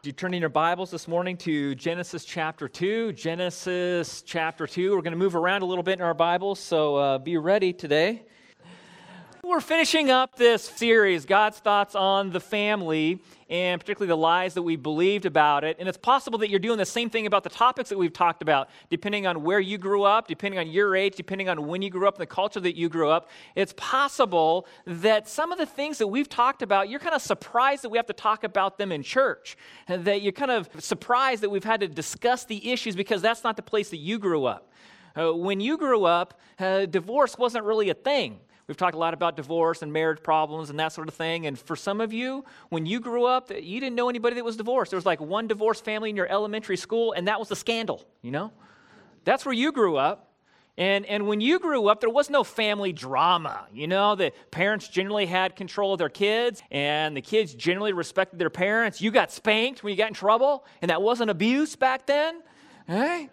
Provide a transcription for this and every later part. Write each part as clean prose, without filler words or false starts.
You turn in your Bibles this morning to Genesis chapter 2. Genesis chapter 2. We're going to move around a little bit in our Bibles, so be ready today. We're finishing up this series, God's thoughts on the family, and particularly the lies that we believed about it. And it's possible that you're doing the same thing about the topics that we've talked about, depending on where you grew up, depending on your age, depending on when you grew up, and the culture that you grew up. It's possible that some of the things that we've talked about, you're kind of surprised that we have to talk about them in church, and that you're kind of surprised that we've had to discuss the issues because that's not the place that you grew up. When you grew up, divorce wasn't really a thing. We've talked a lot about divorce and marriage problems and that sort of thing. And for some of you, when you grew up, you didn't know anybody that was divorced. There was like one divorced family in your elementary school, and that was a scandal, you know? That's where you grew up. And when you grew up, there was no family drama. You know, the parents generally had control of their kids, and the kids generally respected their parents. You got spanked when you got in trouble, and that wasn't abuse back then. Right?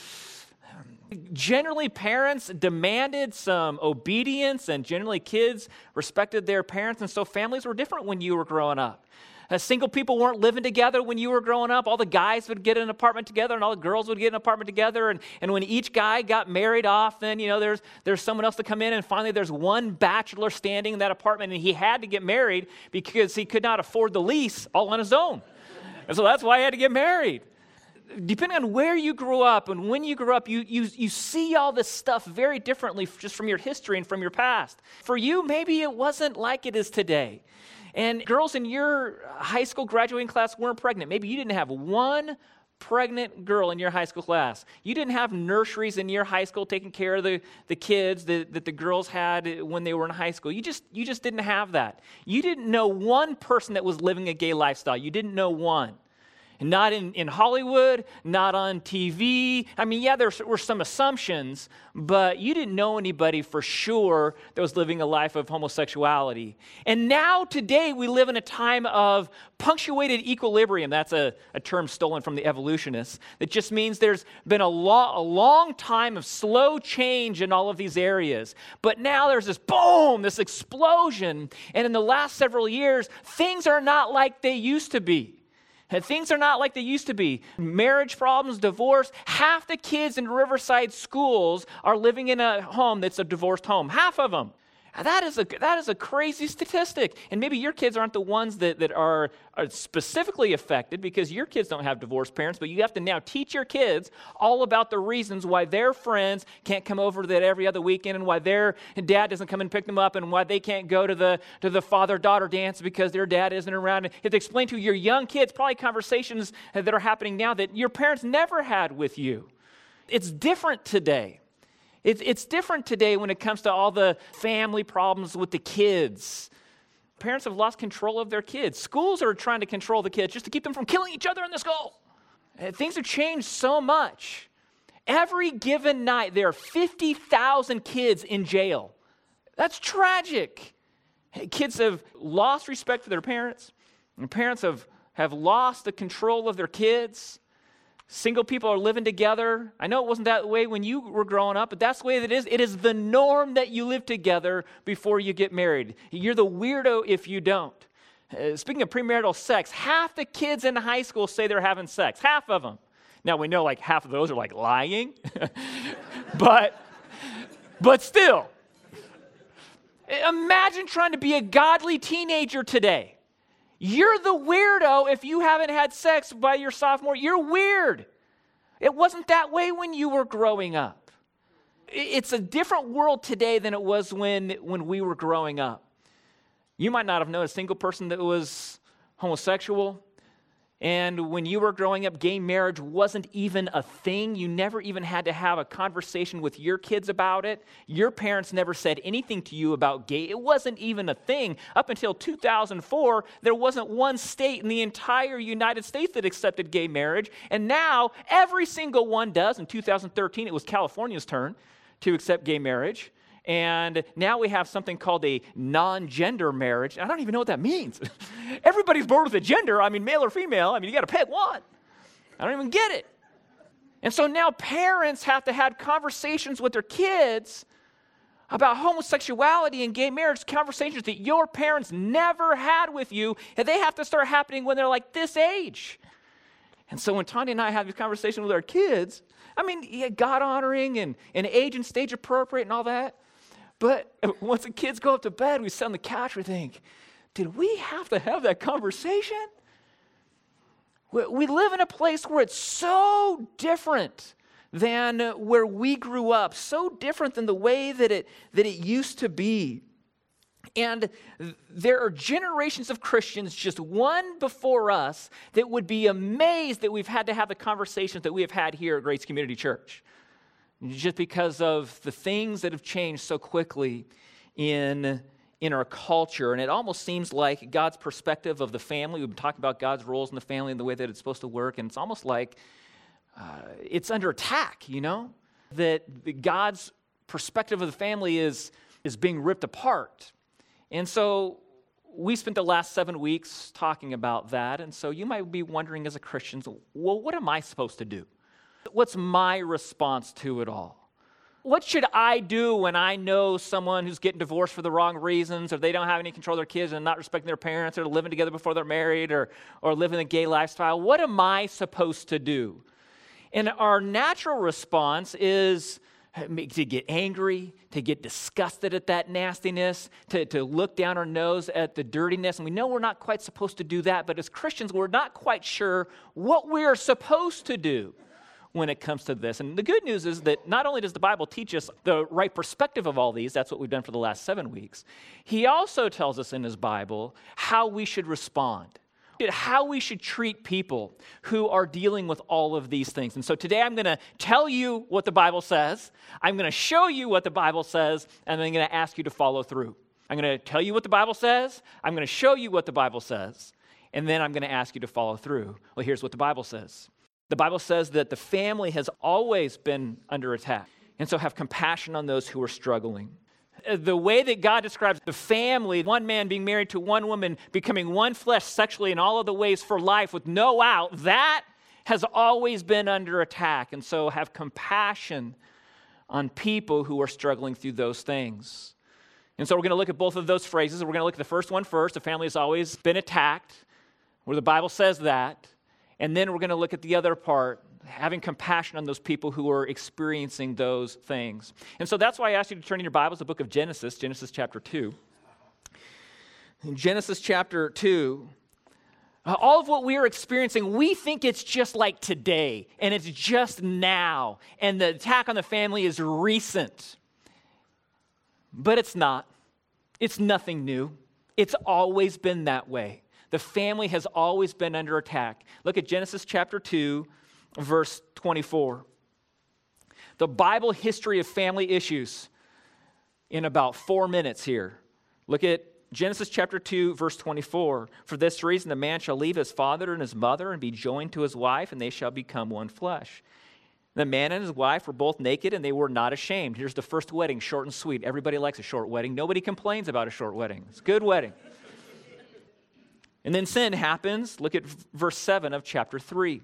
Generally, parents demanded some obedience, and generally kids respected their parents, and so families were different when you were growing up. Single people weren't living together when you were growing up. All the guys would get an apartment together, and all the girls would get an apartment together, and when each guy got married off, then, you know, there's someone else to come in, and finally there's one bachelor standing in that apartment, and he had to get married because he could not afford the lease all on his own. And so that's why he had to get married. Depending on where you grew up and when you grew up, you see all this stuff very differently just from your history and from your past. For you, maybe it wasn't like it is today. And girls in your high school graduating class weren't pregnant. Maybe you didn't have one pregnant girl in your high school class. You didn't have nurseries in your high school taking care of the kids that the girls had when they were in high school. You just didn't have that. You didn't know one person that was living a gay lifestyle. You didn't know one. Not in Hollywood, not on TV. I mean, yeah, there were some assumptions, but you didn't know anybody for sure that was living a life of homosexuality. And now, today, we live in a time of punctuated equilibrium. That's a term stolen from the evolutionists. It just means there's been a long time of slow change in all of these areas. But now there's this boom, this explosion. And in the last several years, things are not like they used to be. Things are not like they used to be. Marriage problems, divorce. Half the kids in Riverside schools are living in a home that's a divorced home. Half of them. That is a crazy statistic. And maybe your kids aren't the ones that are specifically affected because your kids don't have divorced parents, but you have to now teach your kids all about the reasons why their friends can't come over to that every other weekend, and why their dad doesn't come and pick them up, and why they can't go to the father-daughter dance because their dad isn't around. You have to explain to your young kids probably conversations that are happening now that your parents never had with you. It's different today. It's different today when it comes to all the family problems with the kids. Parents have lost control of their kids. Schools are trying to control the kids just to keep them from killing each other in the school. Things have changed so much. Every given night, there are 50,000 kids in jail. That's tragic. Kids have lost respect for their parents. And parents have lost the control of their kids. Single people are living together. I know it wasn't that way when you were growing up, but that's the way that it is. It is the norm that you live together before you get married. You're the weirdo if you don't. Speaking of premarital sex, half the kids in high school say they're having sex. Half of them. Now, we know like half of those are like lying, but still. Imagine trying to be a godly teenager today. You're the weirdo if you haven't had sex by your sophomore. You're weird. It wasn't that way when you were growing up. It's a different world today than it was when we were growing up. You might not have known a single person that was homosexual. And when you were growing up, gay marriage wasn't even a thing. You never even had to have a conversation with your kids about it. Your parents never said anything to you about gay. It wasn't even a thing. Up until 2004, there wasn't one state in the entire United States that accepted gay marriage. And now, every single one does. In 2013, it was California's turn to accept gay marriage. And now we have something called a non-gender marriage. I don't even know what that means. Everybody's born with a gender. I mean, male or female. I mean, you got to pick one. I don't even get it. And so now parents have to have conversations with their kids about homosexuality and gay marriage, conversations that your parents never had with you, and they have to start happening when they're like this age. And so when Tanya and I have these conversations with our kids, I mean, yeah, God-honoring and age and stage appropriate and all that. But once the kids go up to bed, we sit on the couch, we think, did we have to have that conversation? We live in a place where it's so different than where we grew up, so different than the way that it used to be. And there are generations of Christians, just one before us, that would be amazed that we've had to have the conversations that we have had here at Grace Community Church, just because of the things that have changed so quickly in our culture. And it almost seems like God's perspective of the family, we've been talking about God's roles in the family and the way that it's supposed to work, and it's almost like it's under attack, that God's perspective of the family is being ripped apart. And so we spent the last 7 weeks talking about that. And so you might be wondering as a Christian, well, what am I supposed to do? What's my response to it all? What should I do when I know someone who's getting divorced for the wrong reasons, or they don't have any control of their kids and not respecting their parents, or living together before they're married, or living a gay lifestyle? What am I supposed to do? And our natural response is to get angry, to get disgusted at that nastiness, to look down our nose at the dirtiness. And we know we're not quite supposed to do that, but as Christians, we're not quite sure what we're supposed to do when it comes to this. And the good news is that not only does the Bible teach us the right perspective of all these, that's what we've done for the last 7 weeks, he also tells us in his Bible how we should respond, how we should treat people who are dealing with all of these things. And so today I'm going to tell you what the Bible says, I'm going to show you what the Bible says, and then I'm going to ask you to follow through. I'm going to tell you what the Bible says, I'm going to show you what the Bible says, and then I'm going to ask you to follow through. Well, here's what the Bible says. The Bible says that the family has always been under attack, and so have compassion on those who are struggling. The way that God describes the family, one man being married to one woman, becoming one flesh sexually in all of the ways for life with no out, that has always been under attack. And so have compassion on people who are struggling through those things. And so we're going to look at both of those phrases. We're going to look at the first one first. The family has always been attacked, where the Bible says that. And then we're going to look at the other part, having compassion on those people who are experiencing those things. And so that's why I asked you to turn in your Bibles to the book of Genesis chapter 2. In Genesis chapter 2, all of what we are experiencing, we think it's just like today, and it's just now, and the attack on the family is recent. But it's not. It's nothing new. It's always been that way. The family has always been under attack. Look at Genesis chapter 2, verse 24. The Bible history of family issues in about 4 minutes here. Look at Genesis chapter 2, verse 24. For this reason, the man shall leave his father and his mother and be joined to his wife, and they shall become one flesh. The man and his wife were both naked, and they were not ashamed. Here's the first wedding, short and sweet. Everybody likes a short wedding. Nobody complains about a short wedding. It's a good wedding. And then sin happens. Look at verse 7 of chapter 3.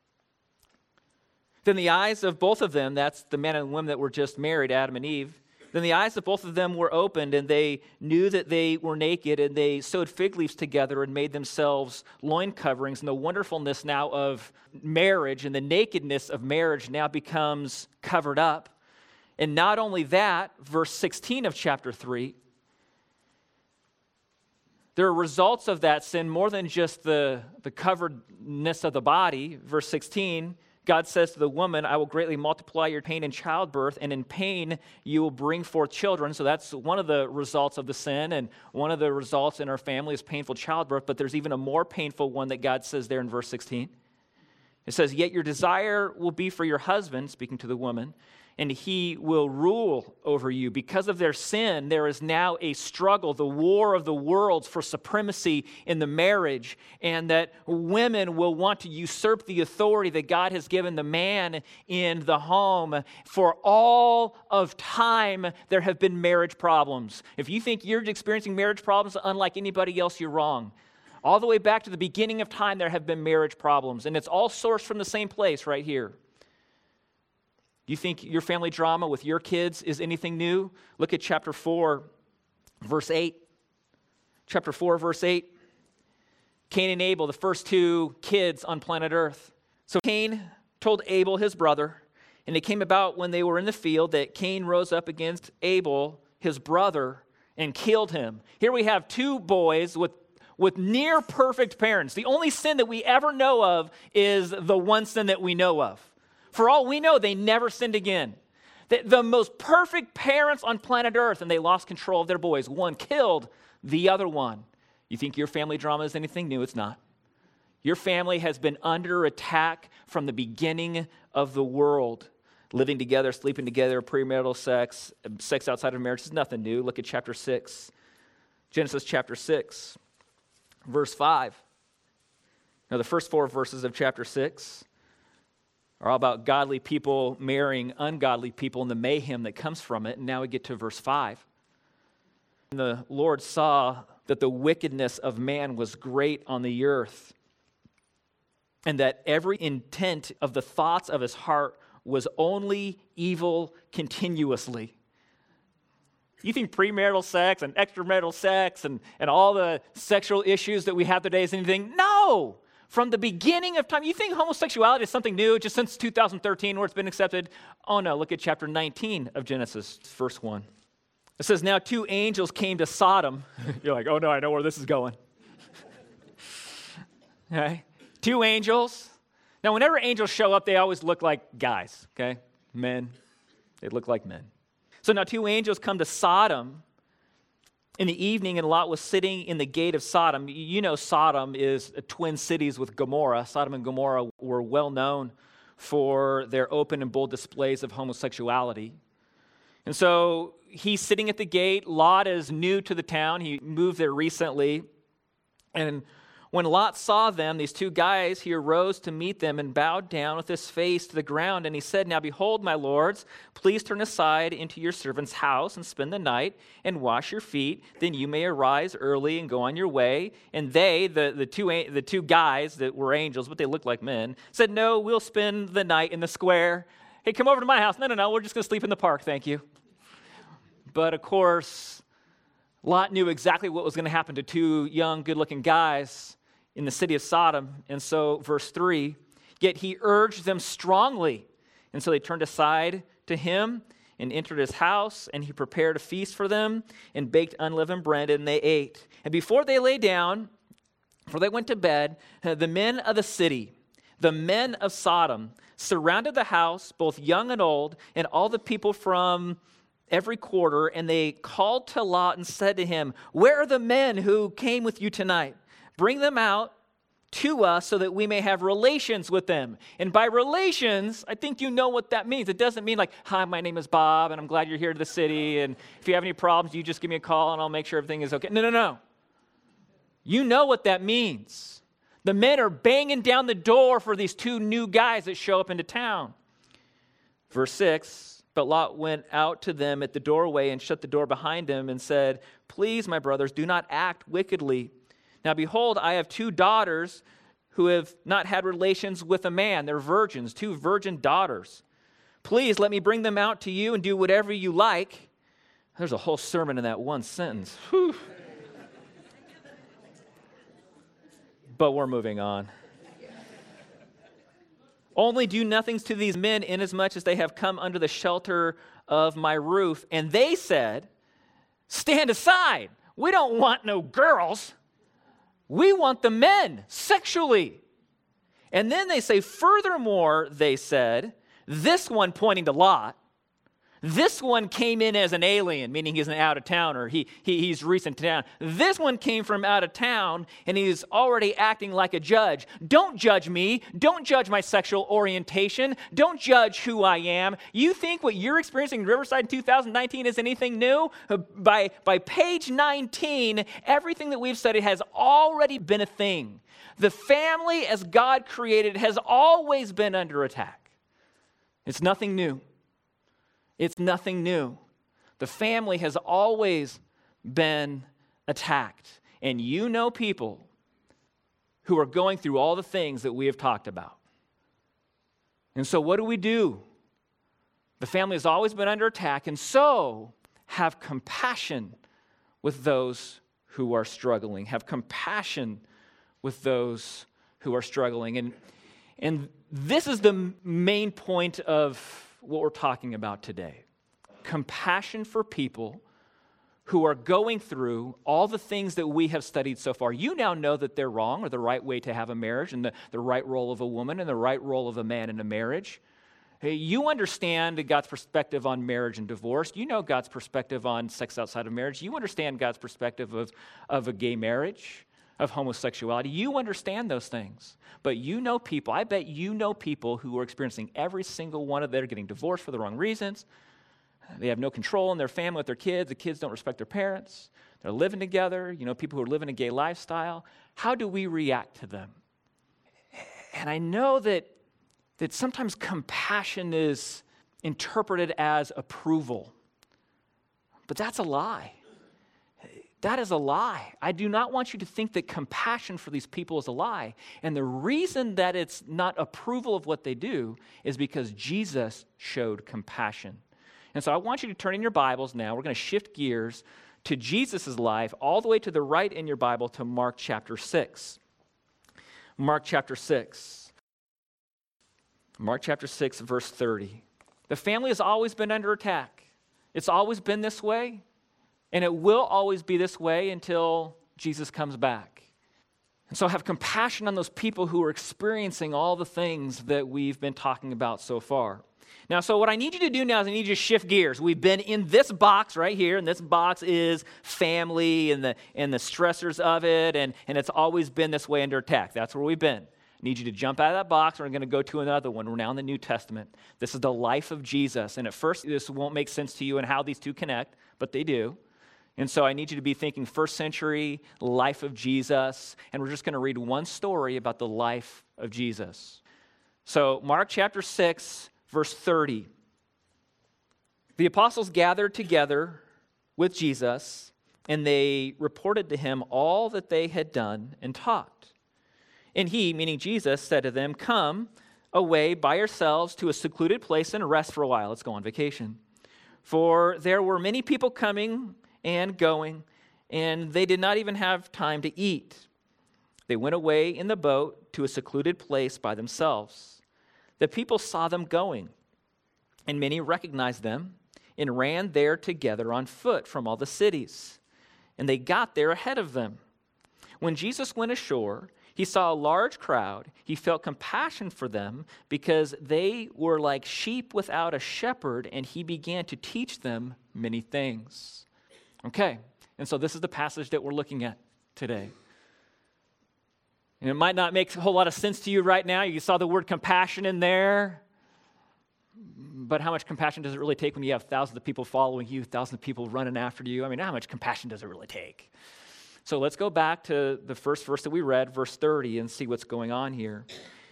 Then the eyes of both of them, that's the man and woman that were just married, Adam and Eve, then the eyes of both of them were opened, and they knew that they were naked, and they sewed fig leaves together and made themselves loin coverings. And the wonderfulness now of marriage and the nakedness of marriage now becomes covered up. And not only that, verse 16 of chapter 3, there are results of that sin more than just the coveredness of the body. Verse 16, God says to the woman, I will greatly multiply your pain in childbirth, and in pain you will bring forth children. So that's one of the results of the sin, and one of the results in our family is painful childbirth, but there's even a more painful one that God says there in verse 16. It says, yet your desire will be for your husband, speaking to the woman, and he will rule over you. Because of their sin, there is now a struggle, the war of the worlds for supremacy in the marriage, and that women will want to usurp the authority that God has given the man in the home. For all of time, there have been marriage problems. If you think you're experiencing marriage problems unlike anybody else, you're wrong. All the way back to the beginning of time, there have been marriage problems, and it's all sourced from the same place right here. You think your family drama with your kids is anything new? Look at chapter 4, verse 8. Chapter 4, verse 8. Cain and Abel, the first two kids on planet Earth. So Cain told Abel, his brother, and it came about when they were in the field that Cain rose up against Abel, his brother, and killed him. Here we have two boys with near perfect parents. The only sin that we ever know of is the one sin that we know of. For all we know, they never sinned again. The most perfect parents on planet Earth, and they lost control of their boys. One killed the other one. You think your family drama is anything new? It's not. Your family has been under attack from the beginning of the world. Living together, sleeping together, premarital sex, sex outside of marriage is nothing new. Look at chapter 6. Genesis chapter 6, verse 5. Now, the first 4 verses of chapter 6 are all about godly people marrying ungodly people and the mayhem that comes from it. And now we get to verse 5. And the Lord saw that the wickedness of man was great on the earth, and that every intent of the thoughts of his heart was only evil continuously. You think premarital sex and extramarital sex and all the sexual issues that we have today is anything? No! From the beginning of time, you think homosexuality is something new just since 2013 where it's been accepted? Oh no, look at chapter 19 of Genesis, verse 1. It says, now 2 angels came to Sodom. You're like, oh no, I know where this is going. Okay? 2 angels. Now, whenever angels show up, they always look like guys, okay? Men. They look like men. So now 2 angels come to Sodom in the evening, and Lot was sitting in the gate of Sodom. You know Sodom is twin cities with Gomorrah. Sodom and Gomorrah were well known for their open and bold displays of homosexuality. And so he's sitting at the gate. Lot is new to the town. He moved there recently. And when Lot saw them, these 2 guys, he arose to meet them and bowed down with his face to the ground. And he said, now behold, my lords, please turn aside into your servant's house and spend the night and wash your feet. Then you may arise early and go on your way. And they, the two guys that were angels, but they looked like men, said, no, we'll spend the night in the square. Hey, come over to my house. No, we're just going to sleep in the park, thank you. But of course, Lot knew exactly what was going to happen to 2 young, good-looking guys in the city of Sodom. And so, verse 3, yet he urged them strongly. And so they turned aside to him and entered his house, and he prepared a feast for them and baked unleavened bread, and they ate. And before they lay down, before they went to bed, the men of the city, the men of Sodom, surrounded the house, both young and old, and all the people from every quarter, and they called to Lot and said to him, where are the men who came with you tonight? Bring them out to us so that we may have relations with them. And by relations, I think you know what that means. It doesn't mean like, hi, my name is Bob, and I'm glad you're here to the city, and if you have any problems, you just give me a call, and I'll make sure everything is okay. No. You know what that means. The men are banging down the door for these 2 new guys that show up into town. Verse 6, but Lot went out to them at the doorway and shut the door behind him and said, please, my brothers, do not act wickedly. Now, behold, I have 2 daughters who have not had relations with a man. They're virgins, 2 virgin daughters. Please let me bring them out to you and do whatever you like. There's a whole sermon in that one sentence. Whew. But we're moving on. Only do nothing to these men inasmuch as they have come under the shelter of my roof. And they said, stand aside. We don't want no girls. We want the men sexually. And then they say, furthermore, they said, this one, pointing to Lot, this one came in as an alien, meaning he's an out-of-towner. He's recent to town. This one came from out of town, and he's already acting like a judge. Don't judge me. Don't judge my sexual orientation. Don't judge who I am. You think what you're experiencing in Riverside in 2019 is anything new? By page 19, everything that we've studied has already been a thing. The family, as God created, has always been under attack. It's nothing new. It's nothing new. The family has always been attacked. And you know people who are going through all the things that we have talked about. And so what do? The family has always been under attack, and so have compassion with those who are struggling. Have compassion with those who are struggling. And And this is the main point of what we're talking about today. Compassion for people who are going through all the things that we have studied so far. You now know that they're wrong, or the right way to have a marriage, and the right role of a woman, and the right role of a man in a marriage. Hey, you understand God's perspective on marriage and divorce. You know God's perspective on sex outside of marriage. You understand God's perspective of a gay marriage, of homosexuality. You understand those things. But you know people, I bet you know people who are experiencing every single one of them. They're getting divorced for the wrong reasons. They have no control in their family with their kids. The kids don't respect their parents. They're living together. You know, people who are living a gay lifestyle. How do we react to them? And I know that sometimes compassion is interpreted as approval. But that's a lie. That is a lie. I do not want you to think that compassion for these people is a lie. And the reason that it's not approval of what they do is because Jesus showed compassion. And so I want you to turn in your Bibles now. We're going to shift gears to Jesus' life, all the way to the right in your Bible to Mark chapter 6. Mark chapter 6. Mark chapter 6, verse 30. The family has always been under attack. It's always been this way, and it will always be this way until Jesus comes back. And so have compassion on those people who are experiencing all the things that we've been talking about so far. Now, so what I need you to do now is I need you to shift gears. We've been in this box right here, and this box is family and the stressors of it, and it's always been this way under attack. That's where we've been. I need you to jump out of that box. We're going to go to another one. We're now in the New Testament. This is the life of Jesus, and at first this won't make sense to you and how these two connect, but they do. And so I need you to be thinking first century life of Jesus, and we're just going to read one story about the life of Jesus. So Mark chapter 6, verse 30. The apostles gathered together with Jesus, and they reported to him all that they had done and taught. And he, meaning Jesus, said to them, "Come away by yourselves to a secluded place and rest for a while." Let's go on vacation. For there were many people coming and going, and they did not even have time to eat. They went away in the boat to a secluded place by themselves. The people saw them going, and many recognized them and ran there together on foot from all the cities. And they got there ahead of them. When Jesus went ashore, he saw a large crowd. He felt compassion for them because they were like sheep without a shepherd, and he began to teach them many things. Okay, and so this is the passage that we're looking at today. And it might not make a whole lot of sense to you right now. You saw the word compassion in there. But how much compassion does it really take when you have thousands of people following you, thousands of people running after you? I mean, how much compassion does it really take? So let's go back to the first verse that we read, verse 30, and see what's going on here.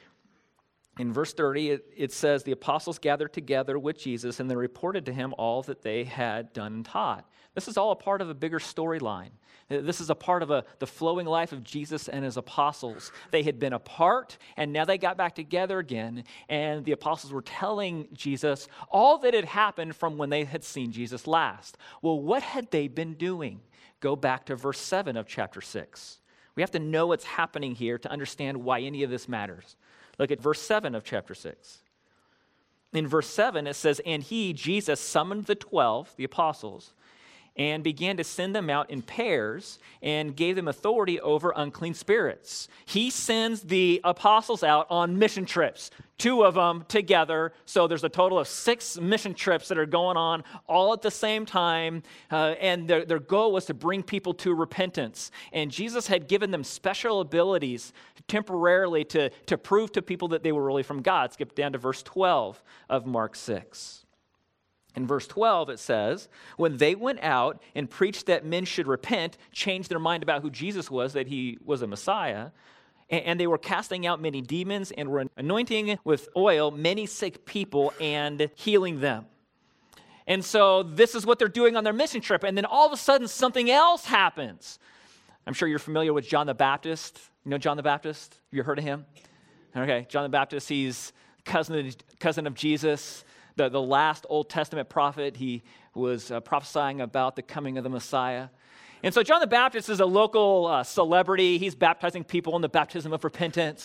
In verse 30, it says, the apostles gathered together with Jesus, and they reported to him all that they had done and taught. This is all a part of a bigger storyline. This is a part of the flowing life of Jesus and his apostles. They had been apart, and now they got back together again, and the apostles were telling Jesus all that had happened from when they had seen Jesus last. Well, what had they been doing? Go back to verse 7 of chapter 6. We have to know what's happening here to understand why any of this matters. Look at verse 7 of chapter 6. In verse 7, it says, and he, Jesus, summoned the 12, the apostles, and began to send them out in pairs and gave them authority over unclean spirits. He sends the apostles out on mission trips, 2 of them together. So there's a total of 6 mission trips that are going on all at the same time. And their goal was to bring people to repentance. And Jesus had given them special abilities temporarily to prove to people that they were really from God. Skip down to verse 12 of Mark 6. In verse 12, it says, when they went out and preached that men should repent, changed their mind about who Jesus was, that he was a Messiah, and they were casting out many demons and were anointing with oil many sick people and healing them. And so this is what they're doing on their mission trip. And then all of a sudden, something else happens. I'm sure you're familiar with John the Baptist. You know John the Baptist? Have you heard of him? Okay, John the Baptist, he's cousin of Jesus. The last Old Testament prophet. He was prophesying about the coming of the Messiah. And so John the Baptist is a local celebrity. He's baptizing people in the baptism of repentance.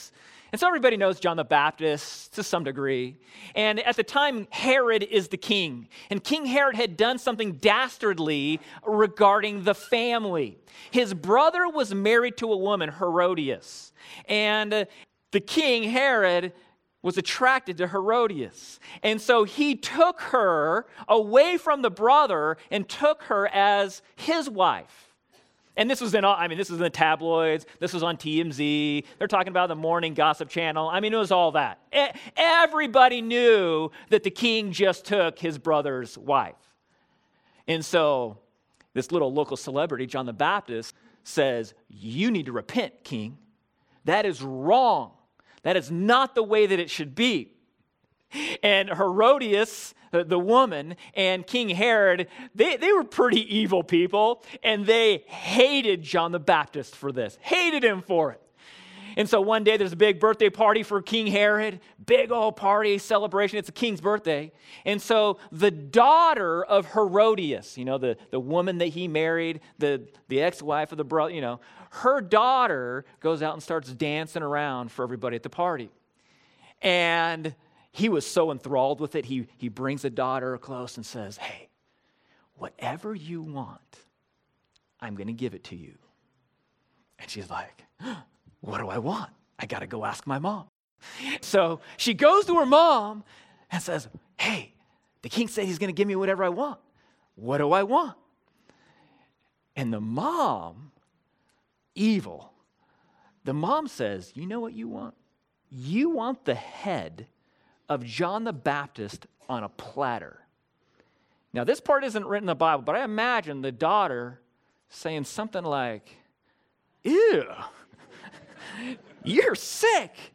And so everybody knows John the Baptist to some degree. And at the time, Herod is the king. And King Herod had done something dastardly regarding the family. His brother was married to a woman, Herodias. And the king, Herod, was attracted to Herodias. And so he took her away from the brother and took her as his wife. And this was in the tabloids. This was on TMZ. They're talking about the morning gossip channel. I mean, it was all that. Everybody knew that the king just took his brother's wife. And so this little local celebrity, John the Baptist, says, "You need to repent, king. That is wrong. That is not the way that it should be." And Herodias, the woman, and King Herod, they were pretty evil people, and they hated John the Baptist for this, hated him for it. And so one day there's a big birthday party for King Herod, big old party, celebration. It's the king's birthday. And so the daughter of Herodias, the woman that he married, the ex-wife of the brother, her daughter goes out and starts dancing around for everybody at the party. And he was so enthralled with it, he brings the daughter close and says, "Hey, whatever you want, I'm going to give it to you." And she's like, "What do I want? I got to go ask my mom." So she goes to her mom and says, "Hey, the king said he's going to give me whatever I want. What do I want?" And the mom, evil, the mom says, "You know what you want? You want the head of John the Baptist on a platter." Now, this part isn't written in the Bible, but I imagine the daughter saying something like, "Ew, you're sick."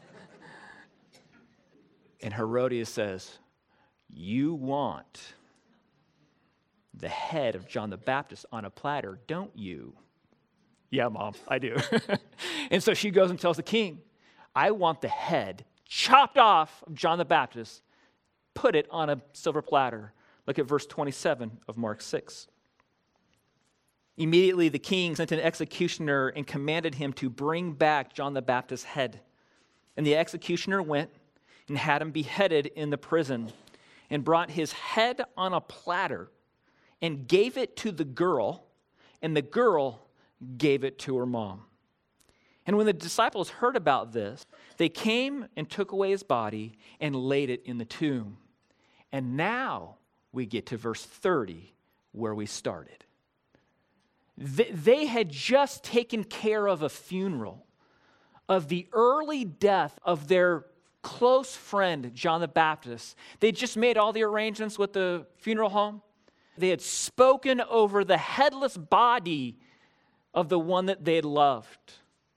And Herodias says, "You want the head of John the Baptist on a platter, don't you?" "Yeah, Mom, I do." And so she goes and tells the king, "I want the head chopped off of John the Baptist, put it on a silver platter." Look at verse 27 of Mark 6. Immediately the king sent an executioner and commanded him to bring back John the Baptist's head. And the executioner went and had him beheaded in the prison and brought his head on a platter and gave it to the girl, and the girl gave it to her mom. And when the disciples heard about this, they came and took away his body and laid it in the tomb. And now we get to verse 30 where we started. They had just taken care of a funeral of the early death of their close friend, John the Baptist. They just made all the arrangements with the funeral home. They had spoken over the headless body of the one that they had loved.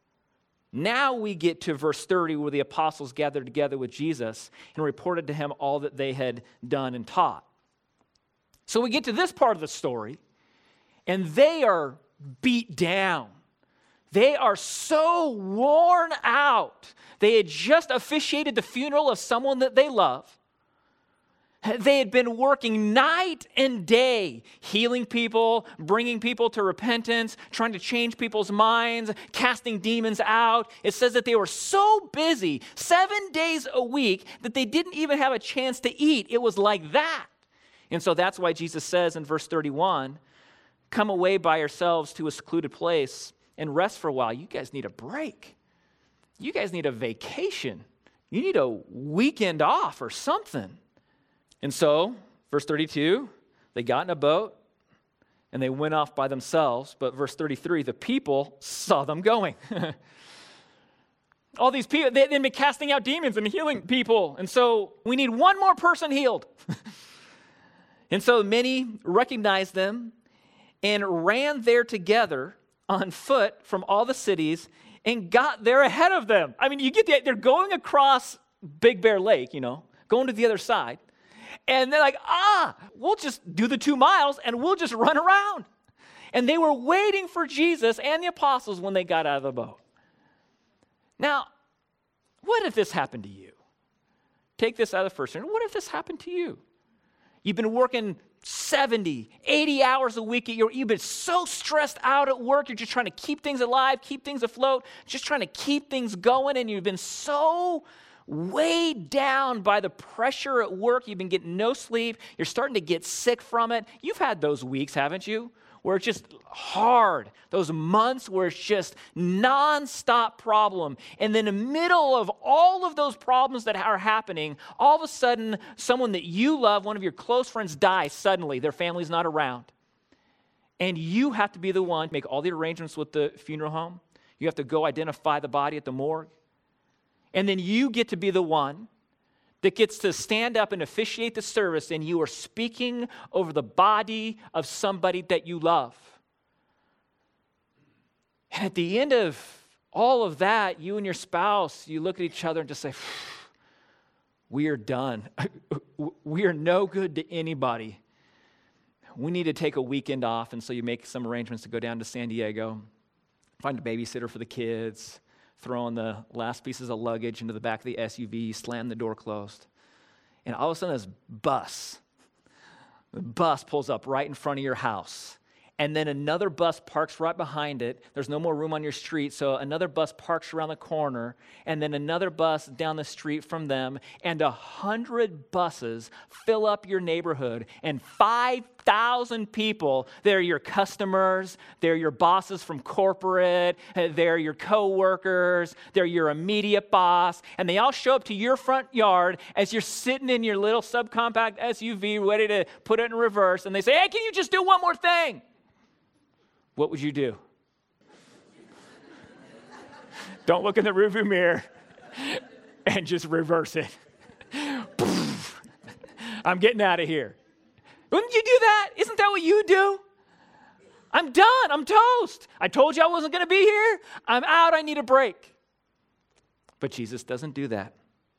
Now we get to verse 30 where the apostles gathered together with Jesus and reported to him all that they had done and taught. So we get to this part of the story, and they are beat down. They are so worn out. They had just officiated the funeral of someone that they love. They had been working night and day, healing people, bringing people to repentance, trying to change people's minds, casting demons out. It says that they were so busy 7 days a week that they didn't even have a chance to eat. It was like that. And so that's why Jesus says in verse 31, "Come away by yourselves to a secluded place and rest for a while." You guys need a break. You guys need a vacation. You need a weekend off or something. And so, verse 32, they got in a boat and they went off by themselves. But verse 33, the people saw them going. All these people, they'd been casting out demons and healing people. And so we need one more person healed. And so many recognized them and ran there together on foot from all the cities and got there ahead of them. I mean, you get they're going across Big Bear Lake, going to the other side. And they're like, we'll just do the 2 miles and we'll just run around. And they were waiting for Jesus and the apostles when they got out of the boat. Now, what if this happened to you? Take this out of the first one. What if this happened to you? You've been working 70, 80 hours a week. You've been so stressed out at work. You're just trying to keep things alive, keep things afloat, just trying to keep things going. And you've been so weighed down by the pressure at work. You've been getting no sleep. You're starting to get sick from it. You've had those weeks, haven't you? Where it's just hard, those months where it's just nonstop problem. And then in the middle of all of those problems that are happening, all of a sudden, someone that you love, one of your close friends, dies suddenly. Their family's not around. And you have to be the one to make all the arrangements with the funeral home. You have to go identify the body at the morgue. And then you get to be the one that gets to stand up and officiate the service, and you are speaking over the body of somebody that you love. And at the end of all of that, you and your spouse, you look at each other and just say, we are done. We are no good to anybody. We need to take a weekend off, and so you make some arrangements to go down to San Diego, find a babysitter for the kids, throw in the last pieces of luggage into the back of the SUV, slam the door closed. And all of a sudden, the bus pulls up right in front of your house. And then another bus parks right behind it. There's no more room on your street, so another bus parks around the corner, and then another bus down the street from them, and 100 buses fill up your neighborhood, and 5,000 people. They're your customers, they're your bosses from corporate, they're your coworkers, they're your immediate boss, and they all show up to your front yard as you're sitting in your little subcompact SUV ready to put it in reverse, and they say, hey, can you just do one more thing? What would you do? Don't look in the rearview mirror and just reverse it. I'm getting out of here. Wouldn't you do that? Isn't that what you do? I'm done. I'm toast. I told you I wasn't going to be here. I'm out. I need a break. But Jesus doesn't do that.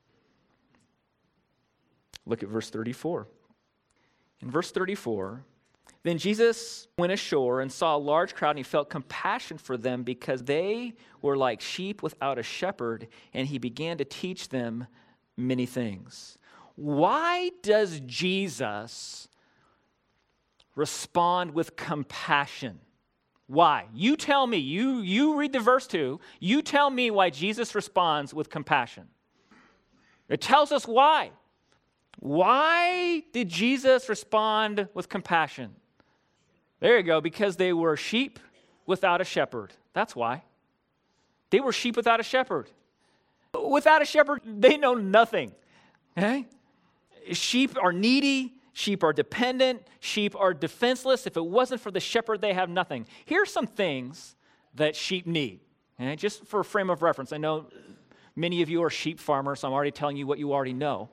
Look at verse 34. In verse 34, then Jesus went ashore and saw a large crowd, and he felt compassion for them because they were like sheep without a shepherd, and he began to teach them many things. Why does Jesus respond with compassion? Why? You tell me. You read the verse 2. You tell me why Jesus responds with compassion. It tells us why. Why did Jesus respond with compassion? There you go, because they were sheep without a shepherd. That's why. They were sheep without a shepherd. Without a shepherd, they know nothing. Okay? Sheep are needy. Sheep are dependent. Sheep are defenseless. If it wasn't for the shepherd, they have nothing. Here are some things that sheep need. Okay? Just for a frame of reference. I know many of you are sheep farmers, so I'm already telling you what you already know.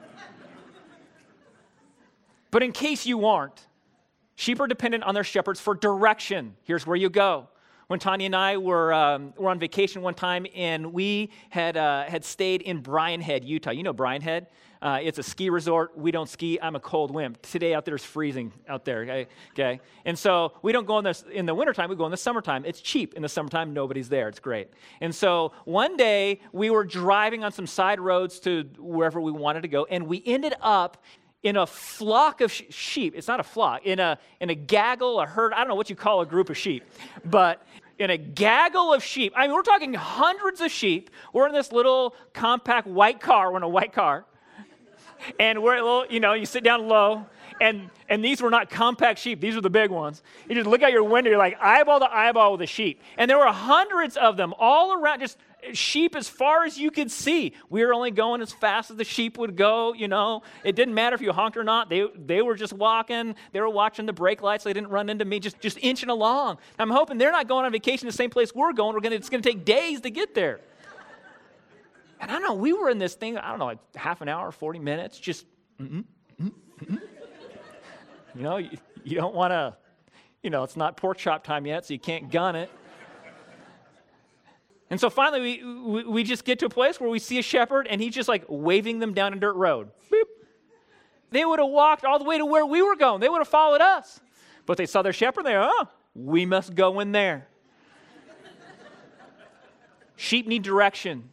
But in case you aren't, sheep are dependent on their shepherds for direction. Here's where you go. When Tanya and I were on vacation one time, and we had stayed in Bryan Head, Utah. You know Bryan Head? It's a ski resort. We don't ski. I'm a cold wimp. Today out there is freezing out there. Okay? And so we don't go in the wintertime. We go in the summertime. It's cheap in the summertime. Nobody's there. It's great. And so one day we were driving on some side roads to wherever we wanted to go, and we ended up in a flock of sheep. It's not a flock. In a gaggle, a herd. I don't know what you call a group of sheep, but in a gaggle of sheep. I mean, we're talking hundreds of sheep. We're in this little compact white car. We're in a white car. And we're a little, you sit down low. And these were not compact sheep. These were the big ones. You just look out your window. You're like eyeball to eyeball with a sheep. And there were hundreds of them all around, just sheep as far as you could see. We were only going as fast as the sheep would go, It didn't matter if you honked or not. They were just walking. They were watching the brake lights. They didn't run into me, just inching along. I'm hoping they're not going on vacation the same place we're going. It's going to take days to get there. And I don't know, we were in this thing, like half an hour, 40 minutes, just, You don't want to, it's not pork chop time yet, so you can't gun it. And so finally, we just get to a place where we see a shepherd, and he's just like waving them down a dirt road. Boop. They would have walked all the way to where we were going. They would have followed us. But they saw their shepherd, and we must go in there. Sheep need direction.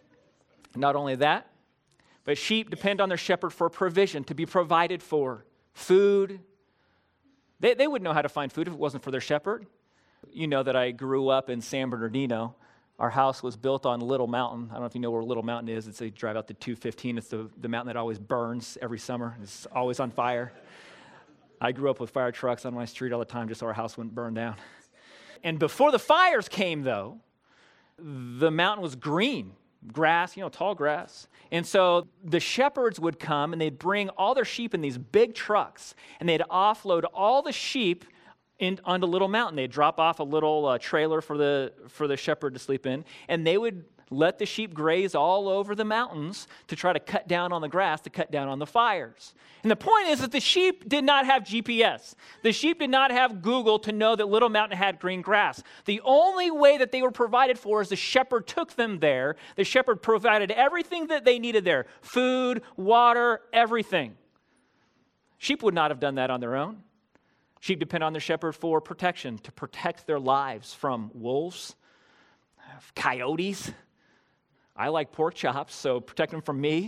Not only that, but sheep depend on their shepherd for provision, to be provided for food. They wouldn't know how to find food if it wasn't for their shepherd. You know that I grew up in San Bernardino. Our house was built on Little Mountain. I don't know if you know where Little Mountain is. It's a drive out to 215. It's the mountain that always burns every summer. It's always on fire. I grew up with fire trucks on my street all the time just so our house wouldn't burn down. And before the fires came, though, the mountain was green, grass, tall grass. And so the shepherds would come and they'd bring all their sheep in these big trucks and they'd offload all the sheep onto Little Mountain. They'd drop off a little trailer for the shepherd to sleep in, and they would let the sheep graze all over the mountains to try to cut down on the grass, to cut down on the fires. And the point is that the sheep did not have GPS. The sheep did not have Google to know that Little Mountain had green grass. The only way that they were provided for is the shepherd took them there. The shepherd provided everything that they needed there: food, water, everything. Sheep would not have done that on their own. Sheep depend on their shepherd for protection, to protect their lives from wolves, coyotes. I like pork chops, so protect them from me.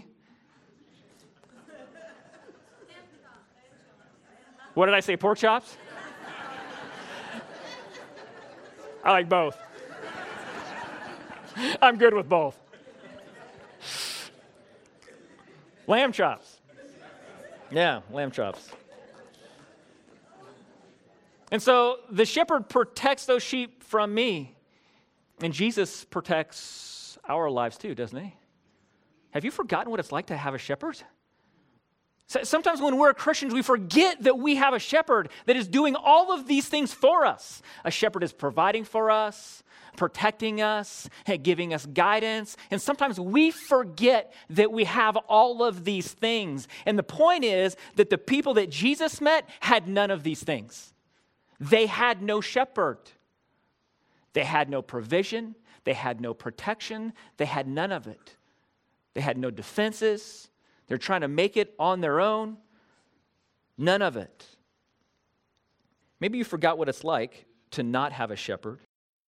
What did I say, pork chops? I like both. I'm good with both. Lamb chops. Yeah, lamb chops. And so the shepherd protects those sheep from me. And Jesus protects our lives too, doesn't he? Have you forgotten what it's like to have a shepherd? Sometimes when we're Christians, we forget that we have a shepherd that is doing all of these things for us. A shepherd is providing for us, protecting us, giving us guidance. And sometimes we forget that we have all of these things. And the point is that the people that Jesus met had none of these things. They had no shepherd. They had no provision. They had no protection. They had none of it. They had no defenses. They're trying to make it on their own. None of it. Maybe you forgot what it's like to not have a shepherd.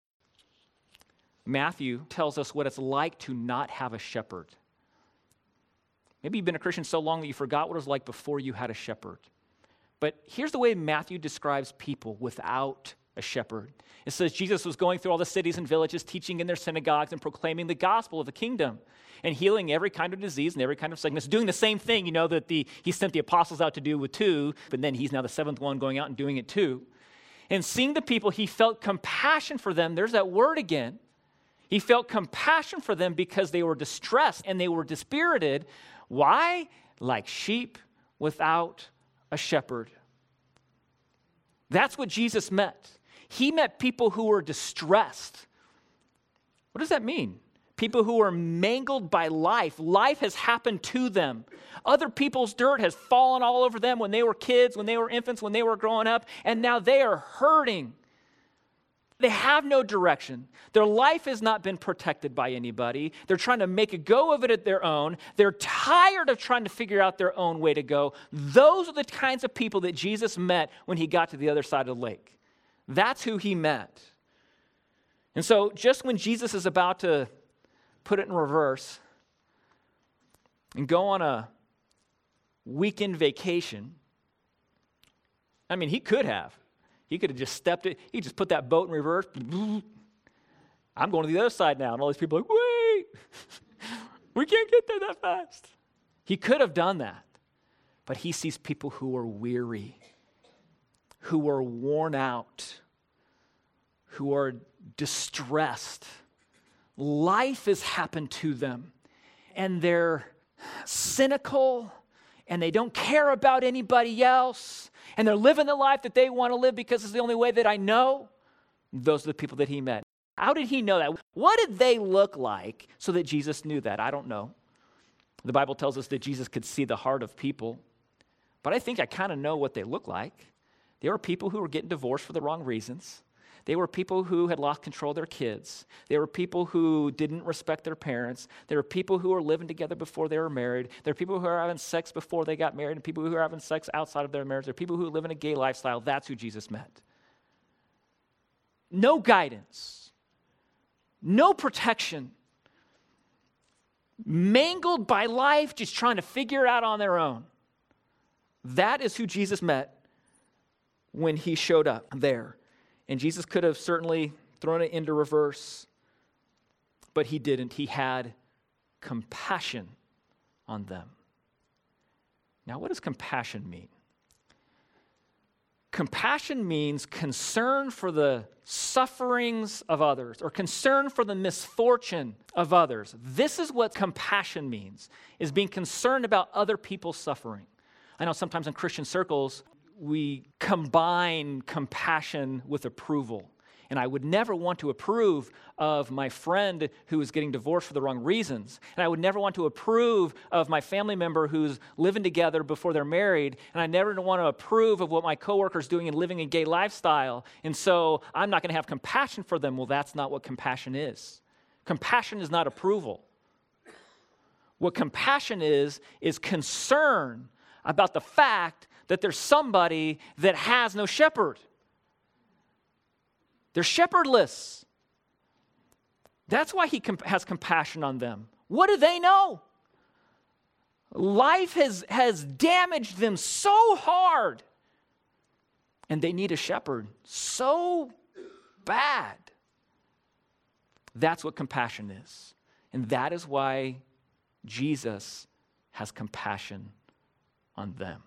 Matthew tells us what it's like to not have a shepherd. Maybe you've been a Christian so long that you forgot what it was like before you had a shepherd. But here's the way Matthew describes people without a shepherd. It says Jesus was going through all the cities and villages, teaching in their synagogues and proclaiming the gospel of the kingdom and healing every kind of disease and every kind of sickness, doing the same thing, that he sent the apostles out to do with two, but then he's now the seventh one going out and doing it too. And seeing the people, he felt compassion for them. There's that word again. He felt compassion for them because they were distressed and they were dispirited. Why? Like sheep without a shepherd. That's what Jesus met. He met people who were distressed. What does that mean? People who are mangled by life. Life has happened to them. Other people's dirt has fallen all over them when they were kids, when they were infants, when they were growing up, and now they are hurting. They have no direction. Their life has not been protected by anybody. They're trying to make a go of it at their own. They're tired of trying to figure out their own way to go. Those are the kinds of people that Jesus met when he got to the other side of the lake. That's who he met. And so just when Jesus is about to put it in reverse and go on a weekend vacation, he could have. He could have just stepped it. He just put that boat in reverse. I'm going to the other side now. And all these people are like, wait, we can't get there that fast. He could have done that. But he sees people who are weary, who are worn out, who are distressed. Life has happened to them. And they're cynical. And they don't care about anybody else. And they're living the life that they want to live because it's the only way that I know. Those are the people that he met. How did he know that? What did they look like so that Jesus knew that? I don't know. The Bible tells us that Jesus could see the heart of people. But I think I kind of know what they look like. They were people who were getting divorced for the wrong reasons. They were people who had lost control of their kids. They were people who didn't respect their parents. They were people who were living together before they were married. There are people who are having sex before they got married and people who are having sex outside of their marriage. There are people who live in a gay lifestyle. That's who Jesus met. No guidance. No protection. Mangled by life, just trying to figure it out on their own. That is who Jesus met when he showed up there. And Jesus could have certainly thrown it into reverse, but he didn't. He had compassion on them. Now, what does compassion mean? Compassion means concern for the sufferings of others or concern for the misfortune of others. This is what compassion means, is being concerned about other people's suffering. I know sometimes in Christian circles, we combine compassion with approval. And I would never want to approve of my friend who is getting divorced for the wrong reasons. And I would never want to approve of my family member who's living together before they're married. And I never want to approve of what my coworker's doing and living a gay lifestyle. And so I'm not going to have compassion for them. Well, that's not what compassion is. Compassion is not approval. What compassion is concern about the fact that there's somebody that has no shepherd. They're shepherdless. That's why he has compassion on them. What do they know? Life has damaged them so hard, and they need a shepherd so bad. That's what compassion is. And that is why Jesus has compassion on them.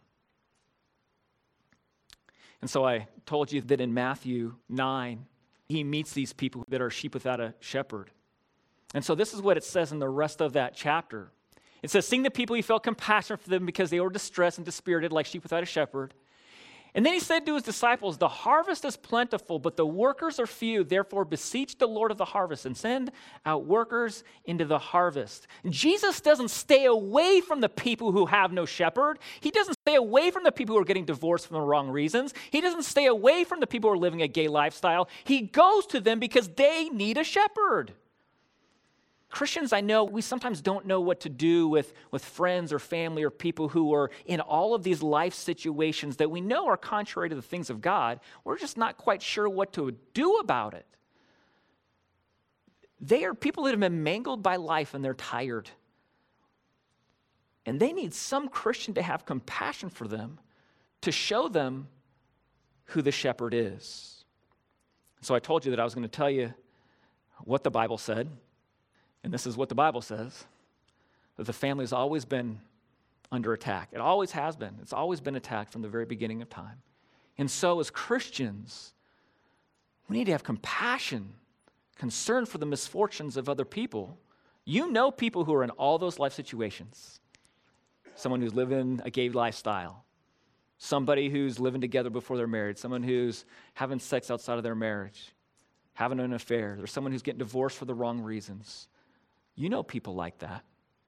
And so I told you that in Matthew 9, he meets these people that are sheep without a shepherd. And so this is what it says in the rest of that chapter. It says, seeing the people, he felt compassion for them because they were distressed and dispirited like sheep without a shepherd. And then he said to his disciples, the harvest is plentiful, but the workers are few. Therefore, beseech the Lord of the harvest and send out workers into the harvest. And Jesus doesn't stay away from the people who have no shepherd. He doesn't stay away from the people who are getting divorced for the wrong reasons. He doesn't stay away from the people who are living a gay lifestyle. He goes to them because they need a shepherd. Christians, I know, we sometimes don't know what to do with friends or family or people who are in all of these life situations that we know are contrary to the things of God. We're just not quite sure what to do about it. They are people that have been mangled by life and they're tired. And they need some Christian to have compassion for them, to show them who the shepherd is. So I told you that I was going to tell you what the Bible said. And this is what the Bible says, that the family has always been under attack. It always has been. It's always been attacked from the very beginning of time. And so as Christians, we need to have compassion, concern for the misfortunes of other people. You know people who are in all those life situations. Someone who's living a gay lifestyle. Somebody who's living together before they're married. Someone who's having sex outside of their marriage. Having an affair. There's someone who's getting divorced for the wrong reasons. You know people like that.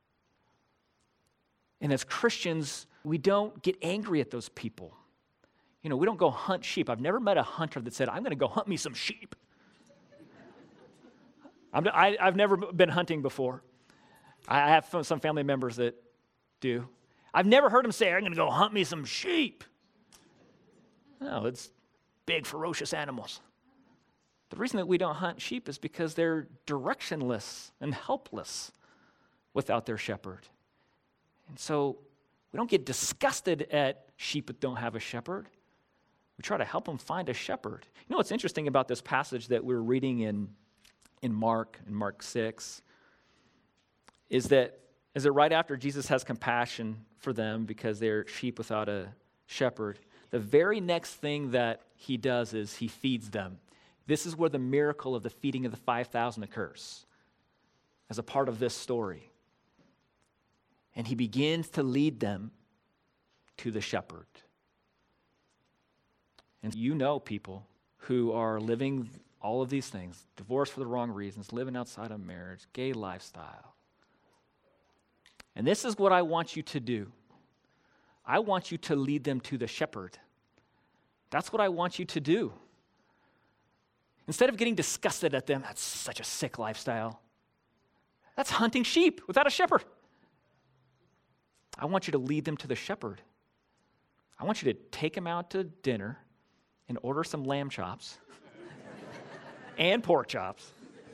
And as Christians, we don't get angry at those people. You know, we don't go hunt sheep. I've never met a hunter that said, I'm going to go hunt me some sheep. I've never been hunting before. I have some family members that do. I've never heard them say, I'm going to go hunt me some sheep. No, it's big, ferocious animals. The reason that we don't hunt sheep is because they're directionless and helpless without their shepherd. And so we don't get disgusted at sheep that don't have a shepherd. We try to help them find a shepherd. You know what's interesting about this passage that we're reading in Mark 6, is that right after Jesus has compassion for them because they're sheep without a shepherd, the very next thing that he does is he feeds them. This is where the miracle of the feeding of the 5,000 occurs as a part of this story. And he begins to lead them to the shepherd. And you know people who are living all of these things, divorced for the wrong reasons, living outside of marriage, gay lifestyle. And this is what I want you to do. I want you to lead them to the shepherd. That's what I want you to do. Instead of getting disgusted at them, that's such a sick lifestyle. That's hunting sheep without a shepherd. I want you to lead them to the shepherd. I want you to take them out to dinner and order some lamb chops and pork chops.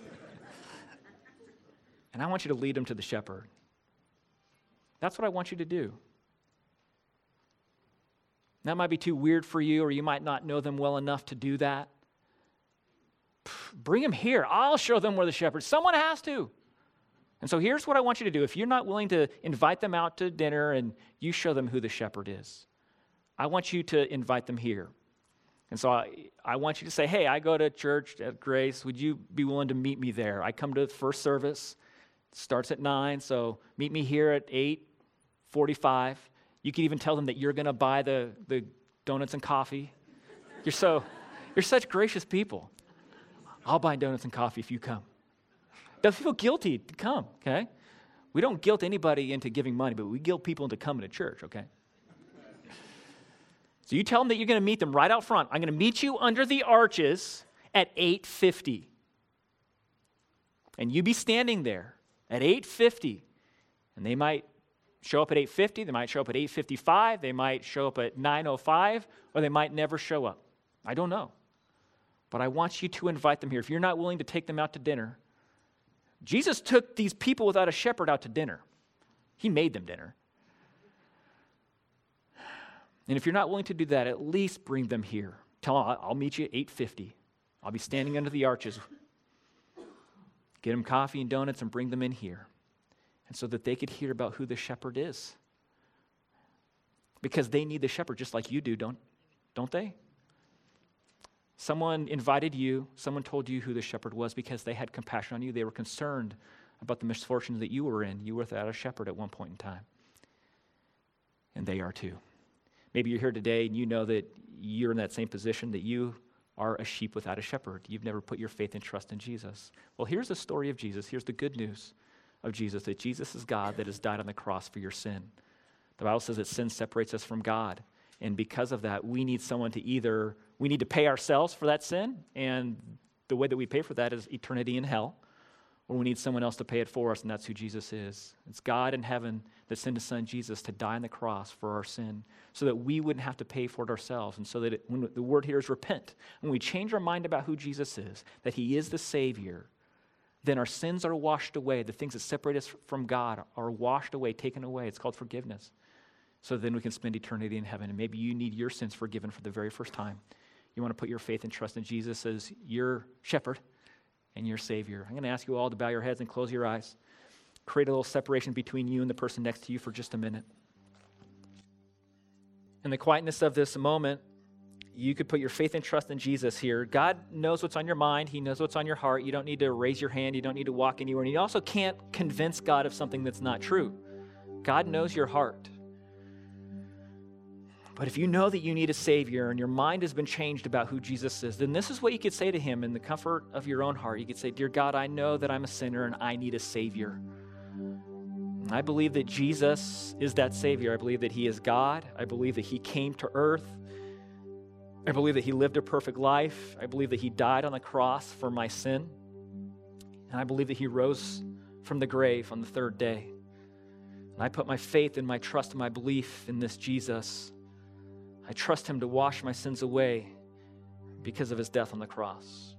And I want you to lead them to the shepherd. That's what I want you to do. That might be too weird for you, or you might not know them well enough to do that. Bring them here. I'll show them where the shepherd is. Someone has to. And so here's what I want you to do. If you're not willing to invite them out to dinner and you show them who the shepherd is, I want you to invite them here. And so I want you to say, hey, I go to church at Grace. Would you be willing to meet me there? I come to the first service. It starts at 9, so meet me here at 8:45. You can even tell them that you're going to buy the donuts and coffee. You're such gracious people. I'll buy donuts and coffee if you come. Don't feel guilty to come, okay? We don't guilt anybody into giving money, but we guilt people into coming to church, okay? So you tell them that you're going to meet them right out front. I'm going to meet you under the arches at 8:50. And you be standing there at 8:50. And they might show up at 8:50. They might show up at 8:55. They might show up at 9:05. Or they might never show up. I don't know. But I want you to invite them here. If you're not willing to take them out to dinner, Jesus took these people without a shepherd out to dinner. He made them dinner. And if you're not willing to do that, at least bring them here. Tell them, I'll meet you at 8:50. I'll be standing under the arches. Get them coffee and donuts and bring them in here. And so that they could hear about who the shepherd is. Because they need the shepherd just like you do, don't they? Someone invited you, someone told you who the shepherd was because they had compassion on you. They were concerned about the misfortune that you were in. You were without a shepherd at one point in time. And they are too. Maybe you're here today and you know that you're in that same position, that you are a sheep without a shepherd. You've never put your faith and trust in Jesus. Well, here's the story of Jesus. Here's the good news of Jesus, that Jesus is God that has died on the cross for your sin. The Bible says that sin separates us from God. And because of that, we need someone to we need to pay ourselves for that sin, and the way that we pay for that is eternity in hell, or we need someone else to pay it for us, and that's who Jesus is. It's God in heaven that sent his son Jesus to die on the cross for our sin so that we wouldn't have to pay for it ourselves, and so that when the word here is repent, when we change our mind about who Jesus is, that he is the Savior, then our sins are washed away. The things that separate us from God are washed away, taken away. It's called forgiveness. So then we can spend eternity in heaven. And maybe you need your sins forgiven for the very first time. You want to put your faith and trust in Jesus as your shepherd and your Savior. I'm going to ask you all to bow your heads and close your eyes. Create a little separation between you and the person next to you for just a minute. In the quietness of this moment, you could put your faith and trust in Jesus here. God knows what's on your mind. He knows what's on your heart. You don't need to raise your hand. You don't need to walk anywhere. And you also can't convince God of something that's not true. God knows your heart. But if you know that you need a Savior and your mind has been changed about who Jesus is, then this is what you could say to him in the comfort of your own heart. You could say, dear God, I know that I'm a sinner and I need a Savior. I believe that Jesus is that Savior. I believe that he is God. I believe that he came to earth. I believe that he lived a perfect life. I believe that he died on the cross for my sin. And I believe that he rose from the grave on the third day. And I put my faith and my trust and my belief in this Jesus. I trust him to wash my sins away because of his death on the cross.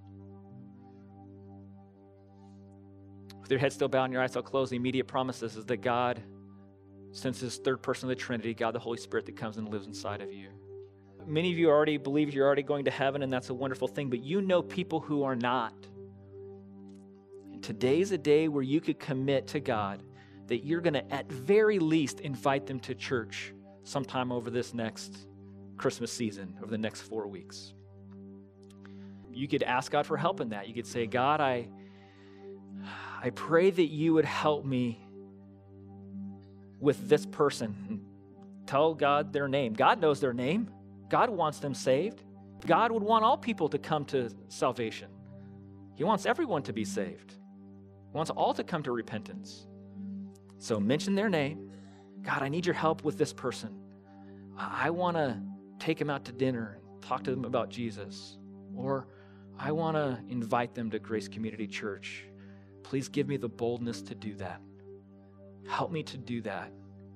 With your head still bowed and your eyes still closed, the immediate promise is that God sends his third person of the Trinity, God the Holy Spirit, that comes and lives inside of you. Many of you already believe you're already going to heaven, and that's a wonderful thing, but you know people who are not. And today's a day where you could commit to God that you're going to, at very least, invite them to church sometime over this next Christmas season, over the next 4 weeks. You could ask God for help in that. You could say, God, I pray that you would help me with this person. Tell God their name. God knows their name. God wants them saved. God would want all people to come to salvation. He wants everyone to be saved. He wants all to come to repentance. So mention their name. God, I need your help with this person. I want to take them out to dinner, talk to them about Jesus. Or I want to invite them to Grace Community Church. Please give me the boldness to do that. Help me to do that.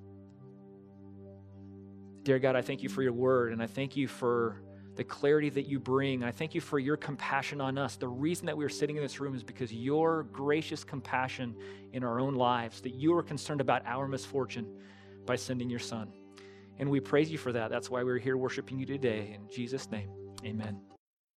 Dear God, I thank you for your word, and I thank you for the clarity that you bring. I thank you for your compassion on us. The reason that we are sitting in this room is because your gracious compassion in our own lives, that you are concerned about our misfortune by sending your son. And we praise you for that. That's why we're here worshiping you today. In Jesus' name, amen.